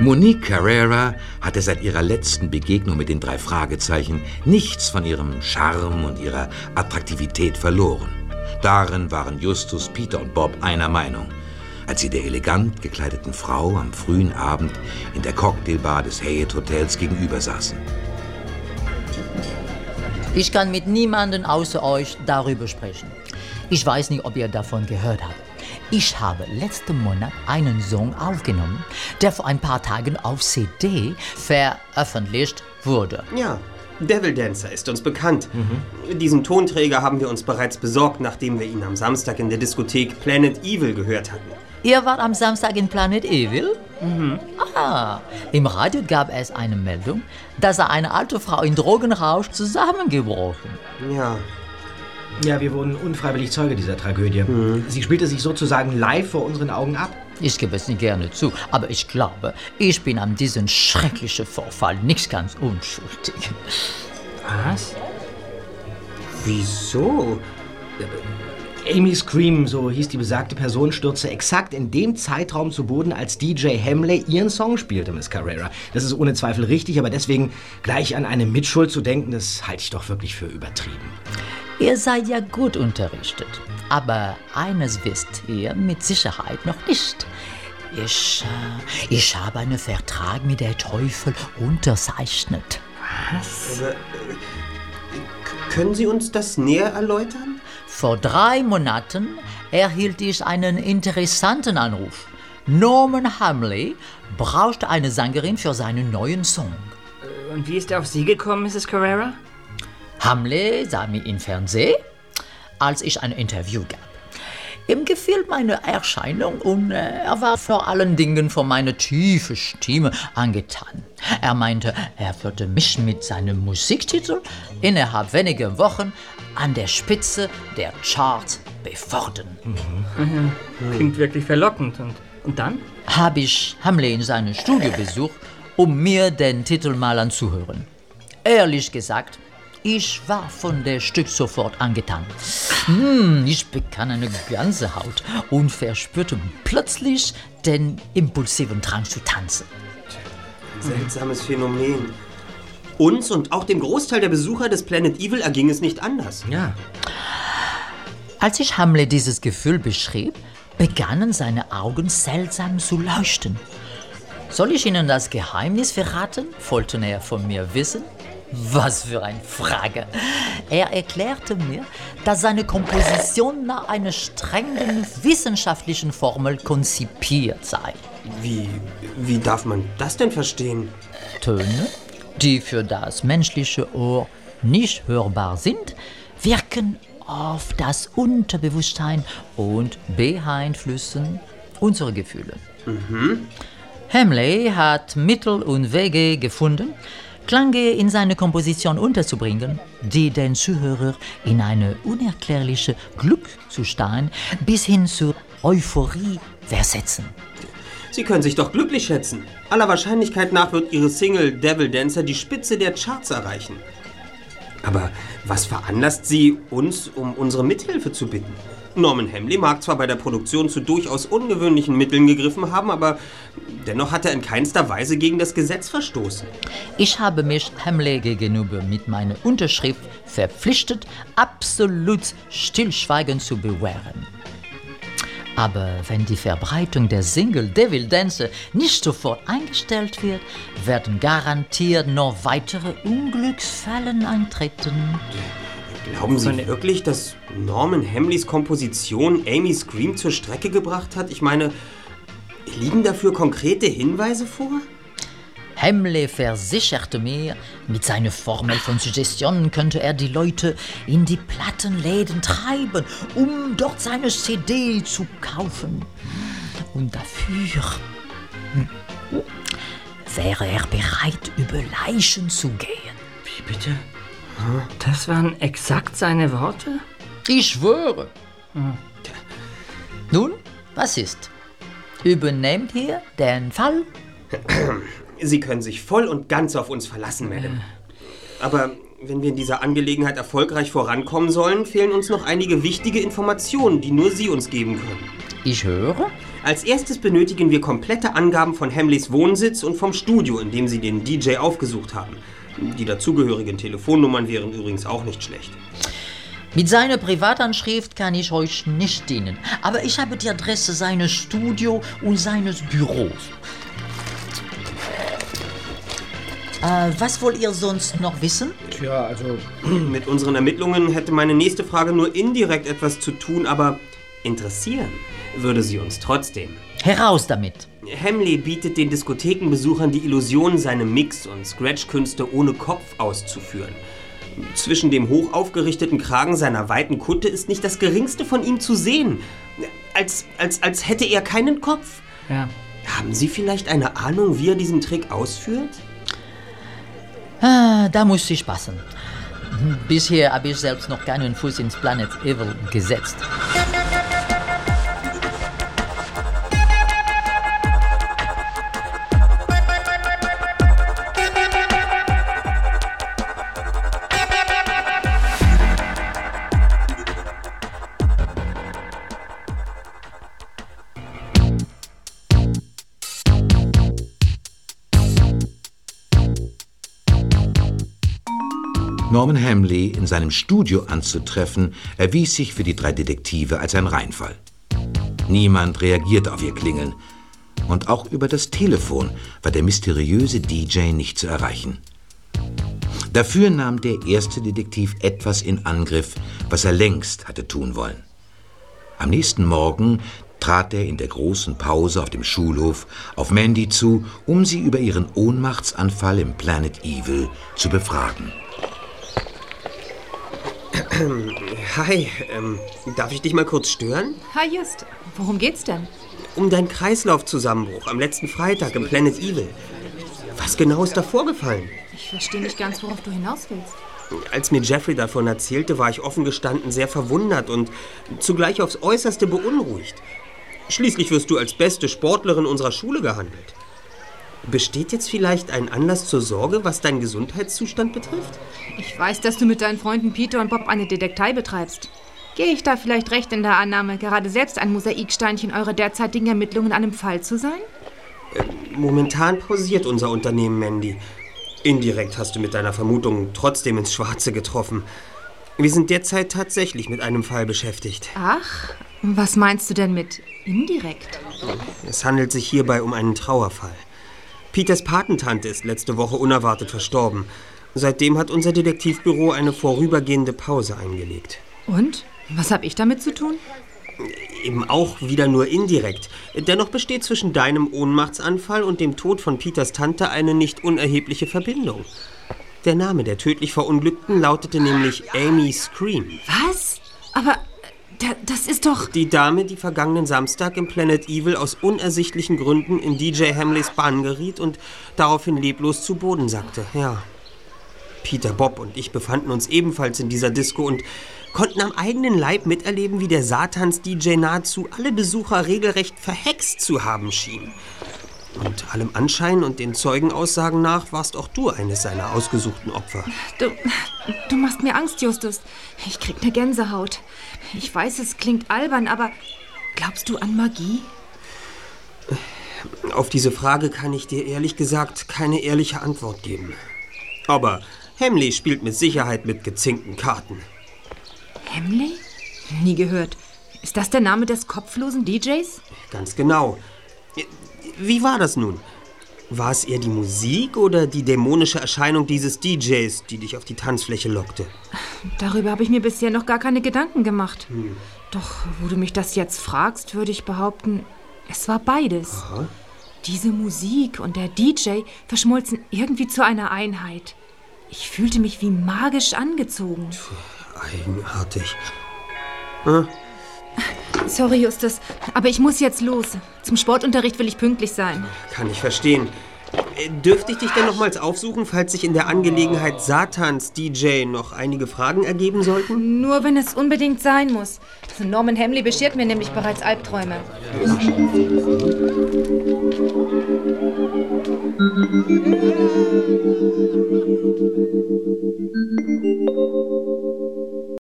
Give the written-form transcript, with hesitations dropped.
Monique Carrera hatte seit ihrer letzten Begegnung mit den 3 Fragezeichen nichts von ihrem Charme und ihrer Attraktivität verloren. Darin waren Justus, Peter und Bob einer Meinung, als sie der elegant gekleideten Frau am frühen Abend in der Cocktailbar des Hyatt Hotels gegenüber saßen. Ich kann mit niemandem außer euch darüber sprechen. Ich weiß nicht, ob ihr davon gehört habt. Ich habe letzten Monat einen Song aufgenommen, der vor ein paar Tagen auf CD veröffentlicht wurde. Ja, Devil Dancer ist uns bekannt. Diesen Tonträger haben wir uns bereits besorgt, nachdem wir ihn am Samstag in der Diskothek Planet Evil gehört hatten. Ihr wart am Samstag in Planet Evil? Im Radio gab es eine Meldung, dass eine alte Frau in Drogenrausch zusammengebrochen. Ja, wir wurden unfreiwillig Zeuge dieser Tragödie. Sie spielte sich sozusagen live vor unseren Augen ab. Ich gebe es nicht gerne zu, aber ich glaube, ich bin an diesem schrecklichen Vorfall nicht ganz unschuldig. Was? Wieso? Amy Scream, so hieß die besagte Person, stürzte exakt in dem Zeitraum zu Boden, als DJ Hemley ihren Song spielte, Miss Carrera. Das ist ohne Zweifel richtig, aber deswegen gleich an eine Mitschuld zu denken, das halte ich doch wirklich für übertrieben. Ihr seid ja gut unterrichtet, aber eines wisst ihr mit Sicherheit noch nicht. Ich habe einen Vertrag mit der Teufel unterzeichnet. Was? Können Sie uns das näher erläutern? Vor 3 Monaten erhielt ich einen interessanten Anruf. Norman Hamley brauchte eine Sängerin für seinen neuen Song. Und wie ist er auf Sie gekommen, Mrs. Carrera? Hamley sah mich im Fernsehen, als ich ein Interview gab. Ihm gefiel meine Erscheinung und er war vor allen Dingen von meiner tiefen Stimme angetan. Er meinte, er würde mich mit seinem Musiktitel innerhalb weniger Wochen an der Spitze der Charts befördern. Klingt wirklich verlockend. Und dann? Habe ich Hamley in seinem Studio besucht, um mir den Titel mal anzuhören. Ehrlich gesagt, ich war von der Stück sofort angetan. Ich bekam eine Gänsehaut und verspürte plötzlich den impulsiven Drang zu tanzen. Seltsames Phänomen. Uns und auch dem Großteil der Besucher des Planet Evil erging es nicht anders. Ja. Als ich Hamley dieses Gefühl beschrieb, begannen seine Augen seltsam zu leuchten. Soll ich Ihnen das Geheimnis verraten? Wollte er von mir wissen. Was für eine Frage. Er erklärte mir, dass seine Komposition nach einer strengen wissenschaftlichen Formel konzipiert sei. Wie darf man das denn verstehen? Töne, die für das menschliche Ohr nicht hörbar sind, wirken auf das Unterbewusstsein und beeinflussen unsere Gefühle. Hamley hat Mittel und Wege gefunden, Klänge in seine Komposition unterzubringen, die den Zuhörer in eine unerklärliche Glückszustand bis hin zur Euphorie versetzen. Sie können sich doch glücklich schätzen. Aller Wahrscheinlichkeit nach wird Ihre Single Devil Dancer die Spitze der Charts erreichen. Aber was veranlasst Sie, uns um unsere Mithilfe zu bitten? Norman Hamley mag zwar bei der Produktion zu durchaus ungewöhnlichen Mitteln gegriffen haben, aber dennoch hat er in keinster Weise gegen das Gesetz verstoßen. Ich habe mich Hamley gegenüber mit meiner Unterschrift verpflichtet, absolut Stillschweigen zu bewahren. Aber wenn die Verbreitung der Single Devil Dancer nicht sofort eingestellt wird, werden garantiert noch weitere Unglücksfälle eintreten. Glauben Sie wirklich, dass Norman Hamleys Komposition Amy Scream zur Strecke gebracht hat? Ich meine, liegen dafür konkrete Hinweise vor? Hamley versicherte mir, mit seiner Formel von Suggestionen könnte er die Leute in die Plattenläden treiben, um dort seine CD zu kaufen. Und dafür wäre er bereit, über Leichen zu gehen. Wie bitte? Das waren exakt seine Worte? Ich schwöre. Nun, was ist? Übernehmt ihr den Fall? Sie können sich voll und ganz auf uns verlassen, Madame. Aber wenn wir in dieser Angelegenheit erfolgreich vorankommen sollen, fehlen uns noch einige wichtige Informationen, die nur Sie uns geben können. Ich höre. Als erstes benötigen wir komplette Angaben von Hamleys Wohnsitz und vom Studio, in dem Sie den DJ aufgesucht haben. Die dazugehörigen Telefonnummern wären übrigens auch nicht schlecht. Mit seiner Privatanschrift kann ich euch nicht dienen. Aber ich habe die Adresse seines Studio und seines Büros. Was wollt ihr sonst noch wissen? Tja, also... Mit unseren Ermittlungen hätte meine nächste Frage nur indirekt etwas zu tun, aber interessieren würde sie uns trotzdem. Heraus damit. Hamley bietet den Diskothekenbesuchern die Illusion, seine Mix- und Scratch-Künste ohne Kopf auszuführen. Zwischen dem hoch aufgerichteten Kragen seiner weiten Kutte ist nicht das Geringste von ihm zu sehen. Als hätte er keinen Kopf. Ja. Haben Sie vielleicht eine Ahnung, wie er diesen Trick ausführt? Da muss ich passen. Bisher habe ich selbst noch keinen Fuß ins Planet Evil gesetzt. Norman Hamley in seinem Studio anzutreffen, erwies sich für die 3 Detektive als ein Reinfall. Niemand reagierte auf ihr Klingeln. Und auch über das Telefon war der mysteriöse DJ nicht zu erreichen. Dafür nahm der erste Detektiv etwas in Angriff, was er längst hatte tun wollen. Am nächsten Morgen trat er in der großen Pause auf dem Schulhof auf Mandy zu, um sie über ihren Ohnmachtsanfall im Planet Evil zu befragen. Hi, darf ich dich mal kurz stören? Hi Just, worum geht's denn? Um deinen Kreislaufzusammenbruch am letzten Freitag im Planet Evil. Was genau ist da vorgefallen? Ich verstehe nicht ganz, worauf du hinaus willst. Als mir Jeffrey davon erzählte, war ich offen gestanden sehr verwundert und zugleich aufs Äußerste beunruhigt. Schließlich wirst du als beste Sportlerin unserer Schule gehandelt. Besteht jetzt vielleicht ein Anlass zur Sorge, was deinen Gesundheitszustand betrifft? Ich weiß, dass du mit deinen Freunden Peter und Bob eine Detektei betreibst. Gehe ich da vielleicht recht in der Annahme, gerade selbst ein Mosaiksteinchen eurer derzeitigen Ermittlungen an einem Fall zu sein? Momentan pausiert unser Unternehmen, Mandy. Indirekt hast du mit deiner Vermutung trotzdem ins Schwarze getroffen. Wir sind derzeit tatsächlich mit einem Fall beschäftigt. Ach, was meinst du denn mit indirekt? Es handelt sich hierbei um einen Trauerfall. Peters Patentante ist letzte Woche unerwartet verstorben. Seitdem hat unser Detektivbüro eine vorübergehende Pause eingelegt. Und? Was habe ich damit zu tun? Eben auch wieder nur indirekt. Dennoch besteht zwischen deinem Ohnmachtsanfall und dem Tod von Peters Tante eine nicht unerhebliche Verbindung. Der Name der tödlich Verunglückten lautete nämlich Amy Scream. Was? Aber das ist doch... Die Dame, die vergangenen Samstag im Planet Evil aus unersichtlichen Gründen in DJ Hamleys Bahn geriet und daraufhin leblos zu Boden sackte. Ja. Peter, Bob und ich befanden uns ebenfalls in dieser Disco und konnten am eigenen Leib miterleben, wie der Satans-DJ nahezu alle Besucher regelrecht verhext zu haben schien. Und allem Anschein und den Zeugenaussagen nach warst auch du eines seiner ausgesuchten Opfer. Du machst mir Angst, Justus. Ich krieg eine Gänsehaut. Ich weiß, es klingt albern, aber glaubst du an Magie? Auf diese Frage kann ich dir ehrlich gesagt keine ehrliche Antwort geben. Aber Hamley spielt mit Sicherheit mit gezinkten Karten. Hamley? Nie gehört. Ist das der Name des kopflosen DJs? Ganz genau. Wie war das nun? War es eher die Musik oder die dämonische Erscheinung dieses DJs, die dich auf die Tanzfläche lockte? Darüber habe ich mir bisher noch gar keine Gedanken gemacht. Doch, wo du mich das jetzt fragst, würde ich behaupten, es war beides. Aha. Diese Musik und der DJ verschmolzen irgendwie zu einer Einheit. Ich fühlte mich wie magisch angezogen. Eigenartig. Sorry, Justus, aber ich muss jetzt los. Zum Sportunterricht will ich pünktlich sein. Kann ich verstehen. Dürfte ich dich denn nochmals aufsuchen, falls sich in der Angelegenheit Satans DJ noch einige Fragen ergeben sollten? Nur wenn es unbedingt sein muss. Norman Hamley beschert mir nämlich bereits Albträume.